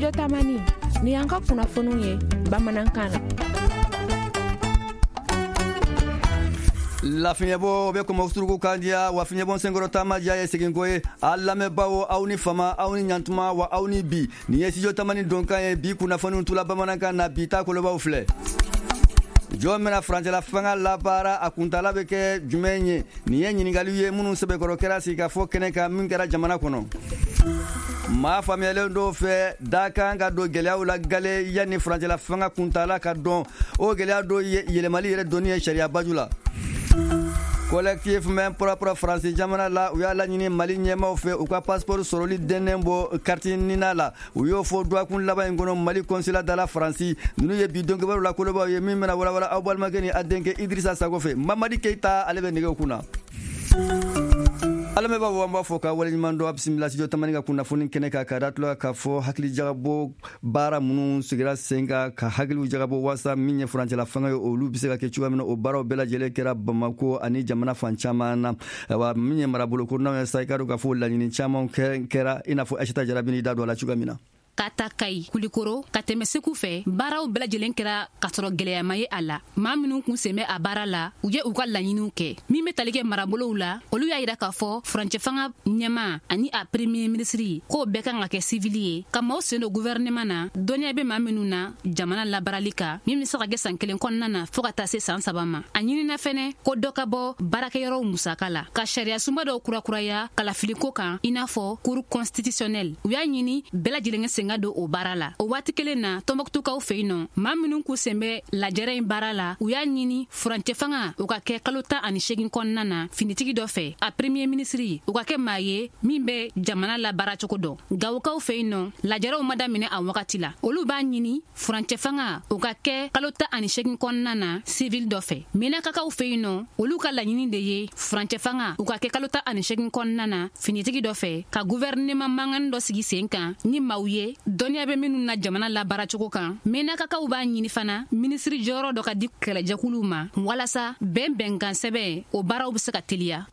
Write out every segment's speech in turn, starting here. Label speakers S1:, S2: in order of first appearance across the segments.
S1: Studio Tamani ni yanka kunnafoniw ye bamanankan na.
S2: La fiɲɛbɔ bɛ kɔmɔ suruku kan diya wa fiɲɛbɔ senkɔrɔ taama diya ye segin ko ye a lamɛnbaw aw ni fama aw ni ɲantuma wa aw ni bi nin ye Studio Tamani donkan ye bi kunnafoniw tula bamanankan na bi ta kolobaw filɛ jɔn bɛna farancɛla fanga labaara a kuntala bɛ kɛ jumɛn ye nin ye ɲininkaliw ye minnu sɛbɛkɔrɔ kɛra sigi ka fɔ kɛnɛ kan min kɛra jamana kɔnɔ maa faamuyalen dɔw fɛ da kan ka don gɛlɛyaw la gale yanni farancɛla fanga kuntala ka dɔn o gɛlɛya dɔ yɛlɛmali yɛrɛ dɔnni ye sariya baju la collectif main propre France jamana la u y'a laɲini Mali ɲɛmaw fɛ u ka passeport sɔrɔli dɛnnen bɔ carte nina la u y'o fɔ duwakun laban in kɔnɔ Mali consulat da la France ninnu ye bi dɔnkɛbaaru la kolobaw ye min bɛna walawala aw balimakɛ ni a denkɛ Idrissa Sago fɛ Mamadi Keita ale bɛ nɛgɛw kunna alamɛbaaw an b'a fɔ ka waleɲuman dɔ a bisimila Studio Tamani ka kunnafoni kɛnɛ kan ka datula k'a fɔ hakili jagabɔ baara minnu sigira sen kan ka hakiliw jagabɔ waasa min ye furancɛla fanga ye olu bɛ se ka kɛ cogoya min na o baaraw bɛɛ lajɛlen kɛra Bamako ani jamana fan caman na wa min ye marabolo konaw ye sa i ka dɔn k'a fɔ laɲini caman kɛra i n'a fɔ Aisata Jarabi ni da don a la cogoya min na
S3: ka ta Kayi Kulikoro ka tɛmɛ Segu fɛ baaraw bɛɛ lajɛlen kɛra ka sɔrɔ gɛlɛyama ye a la maa minnu kun sen bɛ a baara la u ye u ka laɲiniw kɛ min bɛ tali kɛ marabolow la olu y'a yira k'a fɔ furancɛ fanga ɲɛma ani a premier ministre k'o bɛɛ kan ka kɛ civil ye ka maaw sen don gouvernement na dɔnniya bɛ maa minnu na jamana labaarali kan min bɛ se ka kɛ san 1 kɔnɔna na fɔɔ ka taa se san 3 ma a ɲinina fɛnɛ ko dɔ ka bɔ baarakɛyɔrɔw musaka la ka sariya sunba dɔw kurakuraya kalafiliko kan i n'a fɔ cour constitutionnelle u y'a ɲini bɛɛ lajɛlen ka sen ka don o baara la o waati kelen na Tɔnbɔkutukaw fɛ yen nɔ maa minnu k'u sen bɛ lajɛrɛ in baara la u y'a ɲini furancɛ fanga u ka kɛ kalo 18 kɔnɔna na finitigi dɔ fɛ a premier ministre u ka kɛ maa ye min bɛ jamana la baara cogo dɔn Gawukaw fɛ yen nɔ lajɛrɛw ma daminɛ a wagati la olu b'a ɲini furancɛ fanga u ka kɛ kalo 18 kɔnɔna na civil dɔ fɛ Menakakaw fɛ yen nɔ olu ka laɲini de ye furancɛ fanga u ka kɛ kalo 18 kɔnɔna na finitigi dɔ fɛ ka gouvernement mankan dɔ sigi sen kan ni maaw ye dɔnniya bɛ minnu na jamana la baaracogo kan Menakakaw b'a ɲini fana minisiri jɔyɔrɔ dɔ ka di kɛlɛjɛkuluw ma walasa bɛnkan sɛbɛn o baaraw bɛ se ka teliya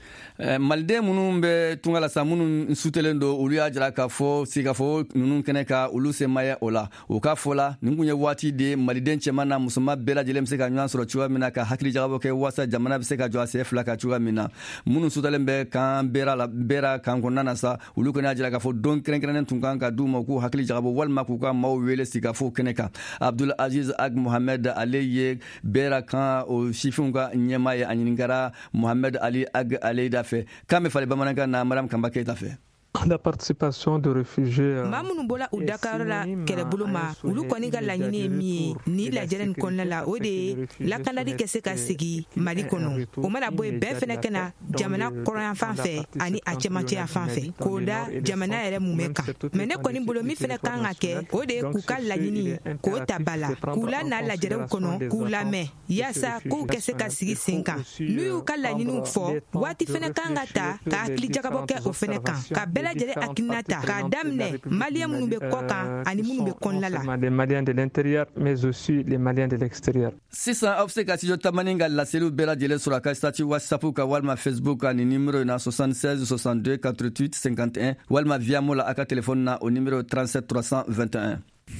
S2: maliden minnu bɛ tunga la sa minnu sutelen don olu y'a jira k'a fɔ sigafɔ ninnu kɛnɛ ka olu se maya o la o k'a fɔ la nin kun ye waati de maliden cɛman na musoman bɛɛ lajɛlen bɛ se ka ɲɔgɔn sɔrɔ cogoya min na ka hakili jagabɔ kɛ waasa jamana bɛ se ka jɔ a sen fila ka cogoya min na minnu sutalen bɛ kan bɛra kan kɔnɔna na sa olu kɔni y'a jira k'a fɔ don kɛrɛnkɛrɛnnen tun kan ka d'u ma k'u hakili jagabɔ walima k'u ka maaw wele sigafɔ kɛnɛ kan Abdul Aziz Ag Mohamed ale ye bɛra kan o sifinw ka ɲɛmaa ye a ɲininkara Mohamed Ali Ag Aleida fɛ k'an bɛ fali bamanankan na Mariam Kamba Keita fɛ
S4: la participation de réfugiés
S5: maa minnu bɔla u dakayɔrɔ la kɛlɛbolo ma olu kɔni ka laɲini ye min ye ni lajɛrɛ nin kɔnɔna la o de ye lakanali kɛ se ka segi Mali kɔnɔ o mana bɔ yen bɛɛ fɛnɛ kɛna jamana kɔrɔyan fan fɛ ani a cɛmancɛya fan fɛ k'o da jamana yɛrɛ mun bɛ kan mɛ ne kɔni bolo min fɛnɛ kan ka kɛ o de ye k'u ka laɲini k'o ta ba la k'u la n'a lajɛrɛw kɔnɔ k'u lamɛn yaasa k'u kɛ se ka sigi sen kan n'u y'u ka laɲiniw fɔ waati fɛnɛ kan ka ta ka hakili jagabɔ kɛ o fɛnɛ kan ka bɛɛ lajɛlen hakilinata k'a daminɛ maliyɛn minnu bɛ kɔ kan ani minnu bɛ kɔnɔna la
S4: des Maliens de l'intérieur mais aussi les Maliens de l'extérieur
S2: sisan aw bɛ se ka Studio Tamani ka laseliw bɛɛ lajɛlen sɔrɔ a ka statut WhatsApp ka walima Facebook ka ni numéro na 76 62 88 51 walima via mo la a ka téléphone na o numéro 37 321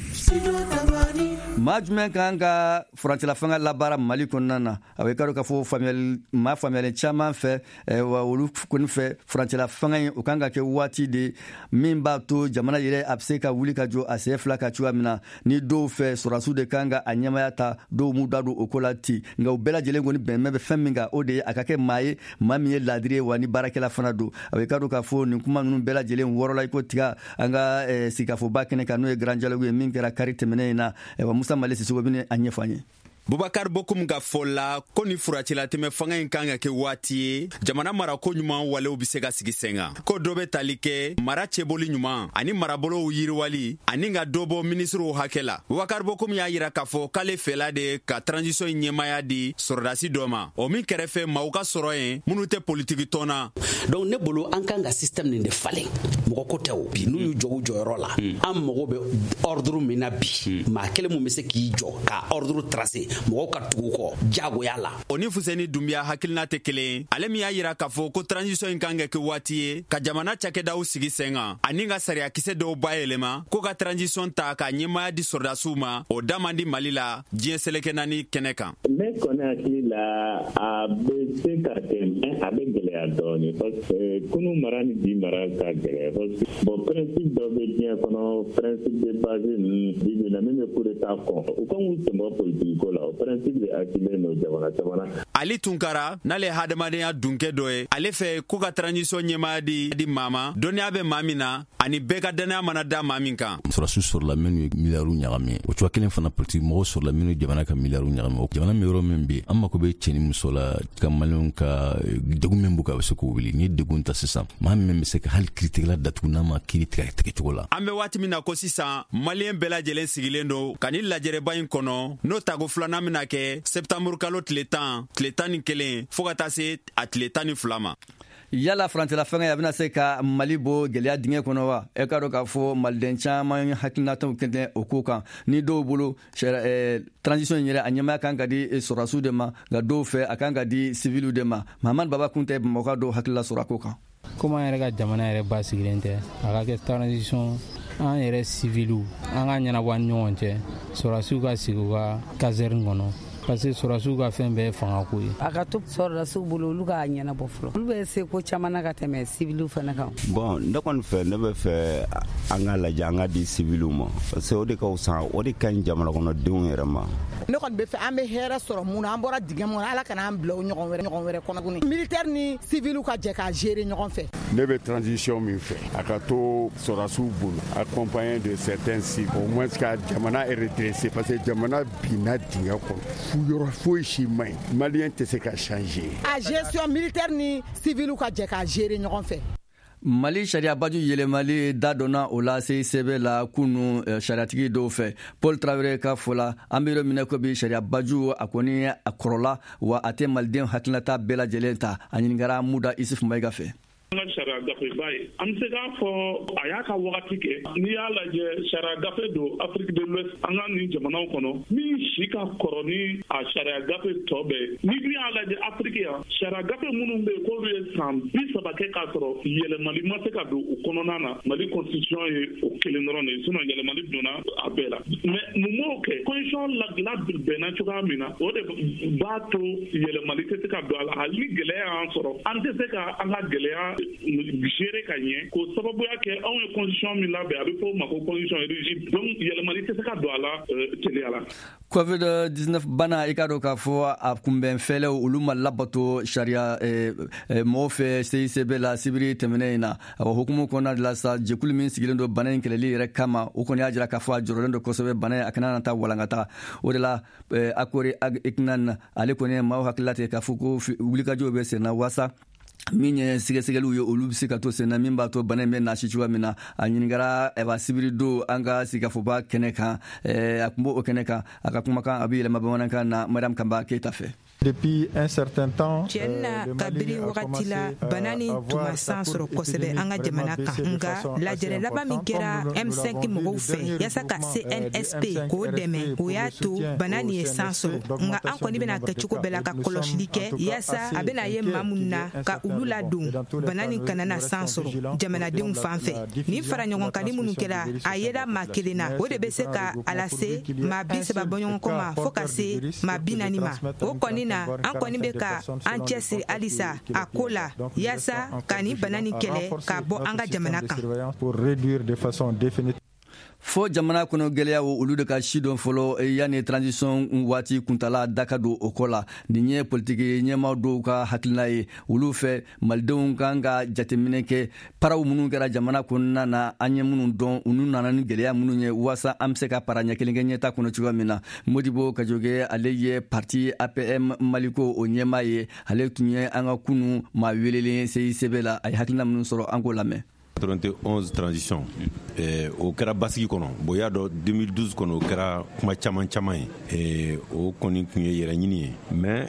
S2: maa jumɛn kan ka furancɛla fanga labaara Mali kɔnɔna na a bɛ k'a dɔn k'a fɔ maa faamuyalen caman fɛ wa olu kɔni fɛ furancɛla fanga in o kan ka kɛ waati de min b'a to jamana yɛrɛ a bɛ se ka wuli ka jɔ a sen fila ka cogoya min na ni dɔw fɛ sɔrɔdasiw de kan ka a ɲɛmaya ta dɔw m'u da don o ko la ten nka u bɛɛ lajɛlen kɔni bɛnbɛn bɛ fɛn min kan o de ye a ka kɛ maa ye maa min ye laadiri ye wa ni baarakɛla fana don a bɛ k'a dɔn k'a fɔ nin kuma ninnu bɛɛ lajɛlen wɔɔrɔ la i ko tiga an ka sigikafɔba kɛnɛ kan n'o ye grand dialogue ye min kɛra kari tɛmɛnen in na Musa Male Sisoko bɛ a ɲɛfɔ an ye
S6: Bubakar Bokum ka fɔ la ko ni furancɛla tɛmɛ fanga in kan ka kɛ waati ye jamana marako ɲuman walew bɛ se ka sigi sen kan ko dɔ bɛ tali kɛ mara cɛboli ɲuman ani marabolow yiriwali ani ka dɔ bɔ minisiriw hakɛ la Bubakar Bokum y'a yira k'a fɔ k'ale fɛla de ka transition ɲɛmaya di sɔrɔdasi dɔ ma o min kɛrɛfɛ maaw ka sɔrɔ yen minnu tɛ politiki tɔn na
S7: donc ne bolo an kan ka système nin de falen mɔgɔ ko tɛ o bi n'u y'u jɔ u jɔyɔrɔ la an mago bɛ ordre min na bi maa kelen mun bɛ se k'i jɔ ka ordre tracer mɔgɔw ka tugu kɔ jagoya la.
S6: O ni Fuseni Dunbiya hakilina tɛ kelen. Ale min y'a yira k'a fɔ ko transition in kan ka kɛ waati ye ka jamana cakɛdaw sigi sen kan ani ka sariya kisɛ dɔw bayɛlɛma ko ka transition ta ka ɲɛmaya di sɔrdasiw ma o da man di Mali la diɲɛ seleke naani kɛnɛ kan.
S8: Ne kɔni hakili la a bɛ se ka kɛ mais a bɛ gɛlɛya dɔɔni parce que kunu mara ni bi mara ka gɛlɛya parce que bon principe dɔ bɛ diɲɛ kɔnɔ principe de base ninnu bi na min bɛ coup d'état kɔn o kan k'u sɛmɛ politique ko la o principe de activé no jamana caman.
S6: Ali Tunkara n'ale hadamadenya dunkɛ dɔ ye ale fɛ ko ka transition ɲɛmaya di maa ma dɔnniya bɛ maa min na ani bɛɛ ka danaya mana da maa min kan.
S9: Sɔrɔdasiw sɔrɔla minnu ye miliyariw ɲagami o cogoya kelen fana politique mɔgɔw sɔrɔla minnu jamana ka miliyariw ɲagami o jamana min yɔrɔ min bɛ an mako bɛ cɛ ni muso la ka maliyɛnw ka degun min b'u kan a bɛ se k'o wuli ni degun ta sisan maa min bɛ se ka hali kiiritigɛla datugu n'a ma kiiri tigɛ cogo la. An bɛ waati min na ko sisan maliyɛn bɛɛ lajɛlen sigilen don ka ni lajɛrɛba in kɔnɔ n'o tago filanan bɛna kɛ septembre kalo tile 11 fo ka taa se a tile 12 ma.
S2: Yala farancɛla fɛngɛ a bɛna se ka Mali bɔ gɛlɛya dingɛ kɔnɔ wa? E ka dɔn k'a fɔ maliden caman hakilinataw kɛntɛ o ko kan ni dɔw bolo transition in yɛrɛ a ɲɛmaya kan ka di sɔrɔdasiw de ma nka dɔw fɛ a kan ka di civiliw de ma. Mahamani Baba Kuntɛ Bamakɔ dɔw hakilila sɔrɔ a ko kan.
S10: Komi an yɛrɛ ka jamana yɛrɛ ba sigilen tɛ a ka kɛ transition an yɛrɛ civiliw an ka ɲɛnabɔ an ni ɲɔgɔn cɛ sɔrɔdasiw ka sigi u ka caserne kɔnɔ. Parce que sɔrɔdasiw ka fɛn bɛɛ fanga ko ye. A ka to sɔrɔdasiw bolo olu ka ɲɛnabɔ fɔlɔ. Olu bɛ se ko caman na ka tɛmɛ civiliw fana kan.
S11: Bon ne kɔni fɛ ne bɛ fɛ an ka lajɛ an ka di civiliw ma parce que o de ka fisa o de ka ɲi jamana kɔnɔdenw yɛrɛ ma.
S12: Ne kɔni bɛ fɛ an bɛ hɛrɛ sɔrɔ mun na an bɔra dingɛ mun na Ala kana an bila ɲɔgɔn wɛrɛ kɔnɔ tuguni. Militaire ni civiliw ka jɛ ka gérer ɲɔgɔn fɛ.
S13: Ne bɛ transition min fɛ a ka to sɔrɔdasiw bolo accompagné de certains cibles au moins ka jamana redresser parce que jamana binna dingɛ kɔnɔ. Yɔrɔ foyi si man ɲi maliyɛn tɛ se ka changer. A
S12: gestion militaire ni civiliw ka jɛ ka gérer ɲɔgɔn fɛ.
S2: Mali sariya baju yɛlɛmali da donna o la CICB la kunu sariatigi dɔw fɛ. Paul Traoré ka fɔ la an bɛ yɔrɔ minɛ ko bi sariya baju a kɔni a kɔrɔla wa a tɛ malidenw hakilinata bɛɛ lajɛlen ta a ɲininkara Muda Isufu Mayiga fɛ.
S14: An ka sariya gafe ba ye an bɛ se k'a fɔ a y'a ka wagati kɛ n'i y'a lajɛ sariya gafe don Afrique de l'Ouest an ka nin jamanaw kɔnɔ min si ka kɔrɔ ni a sariya gafe tɔ bɛɛ ni dun y'a lajɛ Afrique yan sariya gafe minnu bɛ yen k'olu ye san 30 kɛ k'a sɔrɔ yɛlɛmali ma se ka don o kɔnɔna na Mali constitution ye o kelen dɔrɔn de ye sinon yɛlɛmali donna a bɛɛ la mais mun m'o kɛ constitution labɛnna cogoya min na o de b'a to yɛlɛmali tɛ se ka don a la hali gɛlɛya y'an sɔrɔ an tɛ se ka an ka gɛlɛya gérer ka ɲɛ ko sababuya kɛ anw ye constitution min labɛn a bɛ fɔ o ma ko constitution rigide donc yɛlɛmali tɛ se ka don a la teliya la.
S2: COVID-19 bana i ka dɔn k'a fɔ a kunbɛn fɛlɛw olu ma labato sariya mɔgɔw fɛ CICB la sibiri tɛmɛnen in na a hukumu kɔnɔna de la sa jɛkulu min sigilen don bana in kɛlɛli yɛrɛ kama o kɔni y'a jira k'a fɔ a jɔrɔlen don kosɛbɛ bana in a kana na taa walankata o de la Akori Eknan ale kɔni maaw hakilila tigɛ k'a fɔ ko wulikajɔw bɛ sen na waasa min ye sɛgɛsɛgɛliw ye olu bɛ se ka to sen na min b'a to bana in bɛ nasi cogoya min na a ɲininkara sibiri don an ka sigikafɔba kɛnɛ kan a kun b'o kɛnɛ kan a ka kumakan a bɛ yɛlɛma bamanankan na Mariam Kamba Keita fɛ.
S15: Depuis un certain temps,
S5: Tienna kabiri wagati la bana ni tuma san sɔrɔ kosɛbɛ an ka jamana kan nka lajɛrɛ laban min kɛra M5 mɔgɔw fɛ yasa ka CNSP k'o dɛmɛ o y'a to bana ni ye san sɔrɔ nka an kɔni bɛna kɛ cogo bɛɛ la ka kɔlɔsili kɛ yasa a bɛna ye maa minnu na ka olu ladon bana ni kana na san sɔrɔ jamanadenw fan fɛ ni fara ɲɔgɔn kan ni minnu kɛra a yera maa kelen na o de bɛ se ka a lase maa 30 bɔ ɲɔgɔn kɔ ma fo ka se maa 40 ma o kɔni na an kɔni bɛ ka an cɛsiri halisa a ko la yasa ka ni bana ni kɛlɛ ka bɔ an ka jamana kan.
S2: Fo jamana kɔnɔ gɛlɛyaw olu de ka sidɔn fɔlɔ yanni transition waati kuntala da ka don o kɔ la nin ye politiki ɲɛmaa dɔw ka hakilina ye olu fɛ malidenw kan ka jateminɛ kɛ paraw minnu kɛra jamana kɔnɔna na an ye minnu dɔn olu nana ni gɛlɛya minnu ye waasa an bɛ se ka para ɲɛ kelen kɛ ɲɛta kɔnɔ cogoya min na Modibo Kajoge ale ye parti APM Maliko o ɲɛmaa ye ale tun ye an ka kunu maa welelen CICB la a ye hakilina minnu sɔrɔ an k'o lamɛn.
S16: 91 transition o kɛra basigi kɔnɔ bon y'a dɔn 2012 kɔnɔ o kɛra kuma caman caman ye o kɔni tun ye yɛrɛ ɲini ye mais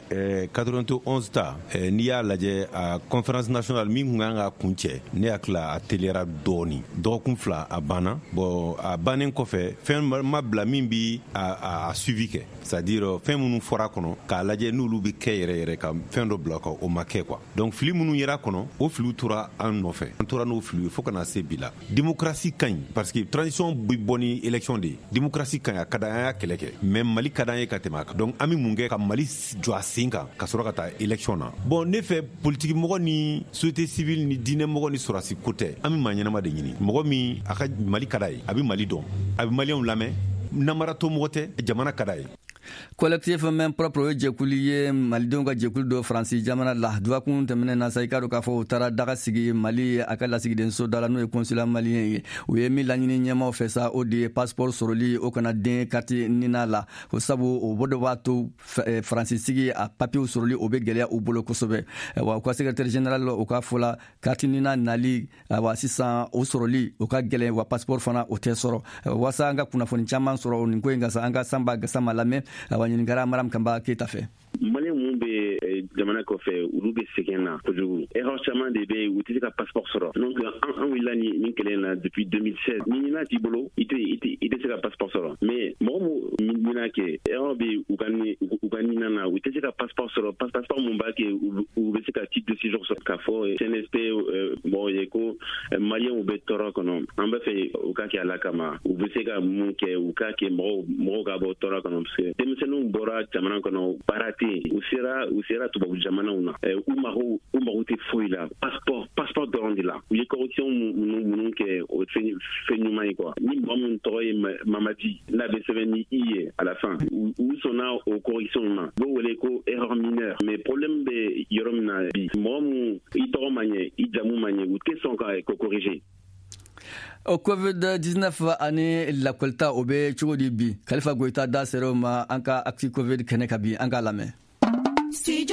S16: 91 ta n'i y'a lajɛ a conférence nationale min kun kan ka kun cɛ ne hakili a teliyara dɔɔni dɔgɔkun 2 a banna bon a bannen kɔfɛ fɛn ma bila min bi a suivi kɛ c'est à dire fɛn minnu fɔra kɔnɔ k'a lajɛ n'olu bi kɛ yɛrɛ yɛrɛ ka fɛn dɔ bila o ma kɛ quoi donc fili minnu yera kɔnɔ o filiw tora an nɔfɛ an tora n'o filiw fo kana se bi la démocratie kaɲi parce que transition bi bɔ ni élection de démocratie kaɲi a ka d'an y'a kɛlɛ kɛ mais Mali ka d'an ye ka tɛmɛ a kan donc an bi mun kɛ ka Mali jɔ a sen kan ka sɔrɔ ka taa élection na bon ne fɛ politique mɔgɔ ni société civile ni diinɛ mɔgɔ ni sɔrɔsi ko tɛ an bi maa ɲɛnama de ɲini mɔgɔ min a ka Mali ka d'a ye a bi Mali dɔn a bi maliyɛnw lamɛn namaratɔ mɔgɔ tɛ jamana ka d'a ye
S2: collectif main propre o jɛkulu ye malidenw ka jɛkulu dɔ faransi jamana la duwakun tɛmɛnen na sa i ka dɔn k'a fɔ u taara daga sigi Mali a ka lasigidenso da la n'o ye consulat malien ye u ye min laɲini ɲɛmaw fɛ sa o de ye passeport sɔrɔli o kana den carte nina la o sabu o de b'a to faransi sigi a papiyew sɔrɔli o bɛ gɛlɛya u bolo kosɛbɛ wa u ka secrétaire général o ka fɔ la carte nina nali wa sisan o sɔrɔli o ka gɛlɛn wa passeport fana o tɛ sɔrɔ wasa an ka kunnafoni caman sɔrɔ nin ko in ka sa an ka Sanba Gassama lamɛn awa ɲininkara Maram Kamba Keita fɛ
S17: Mali mun bɛ jamana kɔfɛ olu bɛ sɛgɛn na kojugu erreur caman de bɛ u tɛ se ka passeport sɔrɔ donc an wulila nin kɛlɛ na depuis 2016 ni ɲinan t'i bolo i tɛ se ka passeport sɔrɔ mais mɔgɔ mun ɲinan kɛ erreur bɛ u ka ɲinan na u tɛ se ka passeport sɔrɔ passeport mun b'a kɛ u bɛ se ka titre de séjour sɔrɔ k'a fɔ CNSP bon ye ko maliyɛnw bɛ tɔɔrɔ kɔnɔ an bɛ fɛ u ka kɛ ala kama u bɛ se ka mun kɛ u ka kɛ mɔgɔw ka bɔ tɔɔrɔ kɔnɔ parce que denmisɛnninw bɔra jamana kɔnɔ baara tɛ u sera tubabu jamanaw na u mago tɛ foyi la passeport dɔrɔn de la u ye correction minnu kɛ o fɛn ɲuman ye quoi ni mɔgɔ min tɔgɔ ye Mamadi n'a bɛ sɛbɛn ni i ye à la fin u sɔnna o correction ma b'o wele ko erreur mineure mais problème bɛ yɔrɔ min na bi mɔgɔ min i tɔgɔ ma ɲɛ i jamu ma ɲɛ u tɛ sɔn ka corriger
S2: o covid-19 ani lakwalita o bɛ cogo di bi Kalifa Goita da sera o ma an ka acti covid kɛnɛ ka bi an k'a lamɛn
S18: Studio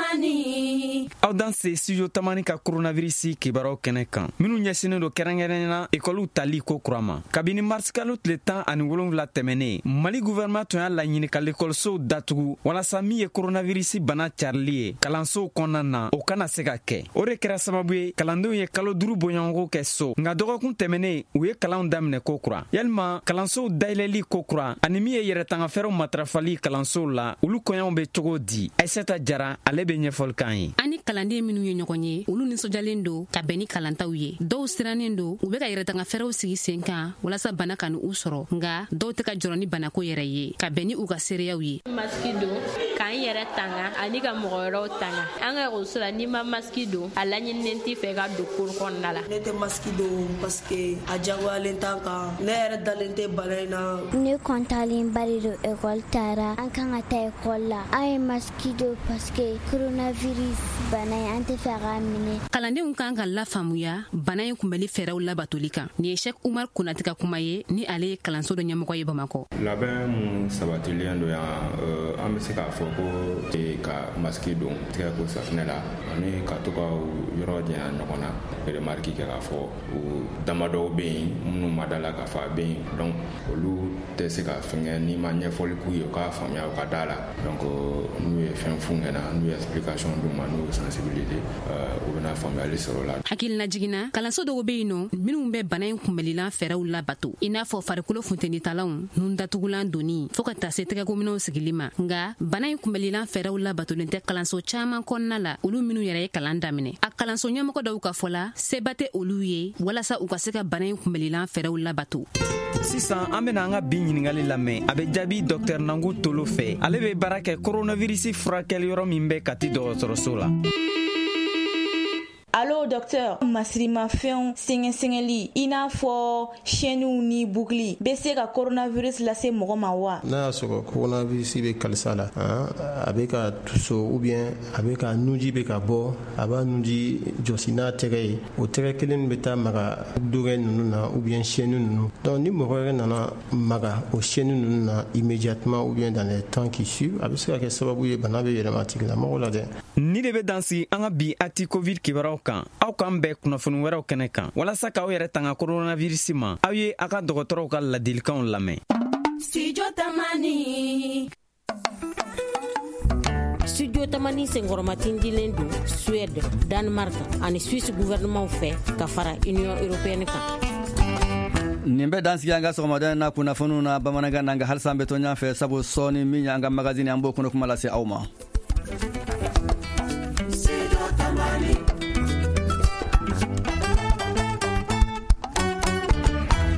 S18: Tamani. Aw dan se Studio Tamani ka coronavirus kibaruw kɛnɛ kan minnu ɲɛsinnen don kɛrɛnkɛrɛnnena ekɔliw tali ko kura ma kabini mars kalo tile 17 tɛmɛnen Mali gouvernement tun y'a laɲini ka l'école-sow datugu walasa min ye coronavirus bana carili ye kalansow kɔnɔna na o kana se ka kɛ o de kɛra sababu ye kalandenw ye kalo 5 bɔɲɔgɔnko kɛ so nka dɔgɔkun tɛmɛnen u ye kalanw daminɛ ko kura yalima kalansow dayɛlɛli ko kura ani min ye yɛrɛtanga fɛɛrɛw matarafali kalansow la olu kɔɲɔw bɛ cogo di Aissata Jara ale bɛ ɲɛfɔli kan ye
S3: ani kalanden minnu ye ɲɔgɔn ye olu nisɔnjalen don ka bɛn ni kalantaw ye dɔw sirannen don u bɛ ka yɛrɛtanga fɛɛrɛw sigi sen kan walasa bana ka ni u sɔrɔ nka dɔw tɛ ka jɔrɔ ni banako yɛrɛ ye ka bɛn ni u ka seereyaw ye
S19: maski don k'an yɛrɛ tanga ani ka mɔgɔ wɛrɛw tanga an ka ekɔliso la n'i ma maski don a laɲininen t'i fɛ ka don cours kɔnɔna la
S20: ne tɛ maski don parce que a diyagoyalen t'an kan ne yɛrɛ dalen tɛ bana in na
S21: ne kɔntalen bari don ekɔli taara an kan ka taa ekɔli la an ye maski don parce que coronavirus bana ye an tɛ fɛ k'a minɛ
S3: kalandenw kan ka lafaamuya bana ye kunbɛli fɛɛrɛw labatoli kan nin ye Sheikh Umar Konate ka kuma ye ni ale ye kalanso dɔ ɲɛmɔgɔ ye Bamakɔ
S22: labɛn mun sabatilen don yan an bɛ se k'a fɔ ko ka maski don tigɛ ko safinɛ la ani ka to ka yɔrɔ janya ɲɔgɔn na remarque kɛ k'a fɔ u damadɔw bɛ yen minnu ma da la k'a fɔ a bɛ yen donc olu tɛ se ka fɛngɛ n'i ma ɲɛfɔli k'u ye u k'a faamuya u ka da la donc n'u ye fɛn f'u ɲɛna n'u ye explication d'u ma n'u ye sensibilité u bɛna faamuyali sɔrɔ o la
S3: hakilina jiginna kalanso dɔw bɛ yen nɔ minnu bɛ bana in kunbɛlilan fɛɛrɛw labato i n'a fɔ farikolo funtenitalanw nun datugulan doni fo ka taa se tɛgɛkominɛw sigili ma nka bana in kunbɛlilan fɛɛrɛw labatolen tɛ kalanso caman kɔnɔna la olu minnu yɛrɛ ye kalan daminɛ a kalanso ɲɛmɔgɔ dɔw ka fɔ la seba tɛ olu ye walasa u ka se ka bana in kunbɛlilan fɛɛrɛw labato
S18: sisan an bena an ka bi ɲiningali lamɛn a bɛ jaabi Dr Nangu Tolo fɛ ale bɛ baara kɛ coronavirus furakɛli yɔrɔ min bɛ Kati dɔgɔtɔrɔso la
S23: Allo docteur masirimafɛnw sɛngɛsɛngɛli i n'a fɔ chaînew ni boucles bɛ se ka coronavirus lase mɔgɔ ma wa
S24: n'a y'a sɔrɔ coronavirus bɛ kalisa la a bɛ ka tuso ou bien a bɛ ka nuji bɛ ka bɔ a b'a nuji jɔsi n'a tɛgɛ ye o tɛgɛ kelen bɛ taa maga dogɛ ninnu na ou bien chaîne ninnu donc ni mɔgɔ yɛrɛ nana maga o chaîne ninnu na immédiatement ou bien dans les temps qui suivent a bɛ se ka kɛ sababu ye bana bɛ yɛlɛma a tigilamɔgɔ la dɛ
S18: ni de bɛ dansi an ka bi acti covid kibaruw kan kan aw k'an bɛɛ kunnafoni wɛrɛw kɛnɛ kan walasa k'aw yɛrɛ tanga koronavirisi ma aw ye a ka dɔgɔtɔrɔw ka ladilikanw lamɛn.
S1: Studio Tamani senkɔrɔmatindilen don Suède, Danemark ani Suisse gouvernement fɛ ka fara Union Européenne kan.
S2: nin bɛ dansigi an ka sɔgɔmada na kunnafoniw na bamanankan n'an ka halisa an bɛ to ɲɔgɔn fɛ sabu sɔɔni min y'an ka magazine an b'o kɔnɔ kuma lase aw ma.